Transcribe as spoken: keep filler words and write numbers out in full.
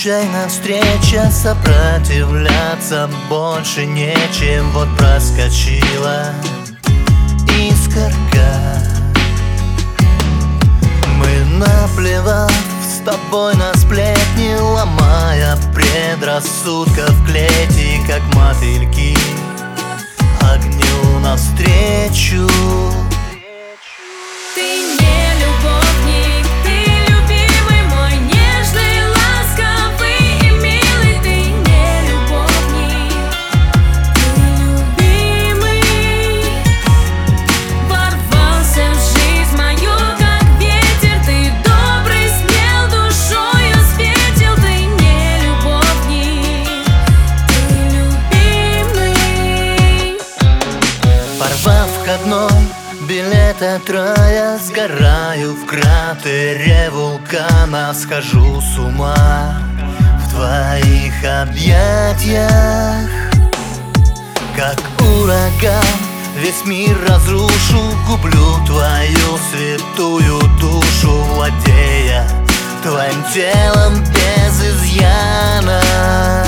Случайная встреча, сопротивляться больше нечем. Вот проскочила искорка. Мы, наплевав с тобой на сплетни, ломая предрассудков клети, как мотыльки, огню навстречу. Ты не любовник, ты любимый мой, нежный, ласковый и милый. Ты не любовник, ты любимый. Ворвался в жизнь мою, как ветер. Ты добрый, смел, душою светил. Ты не любовник, ты любимый. Порвав входной билет от рая, сгораю в кратере вулкана, схожу с ума в твоих объятиях. Как ураган весь мир разрушу, гублю твою святую душу, владея твоим телом без изъяна.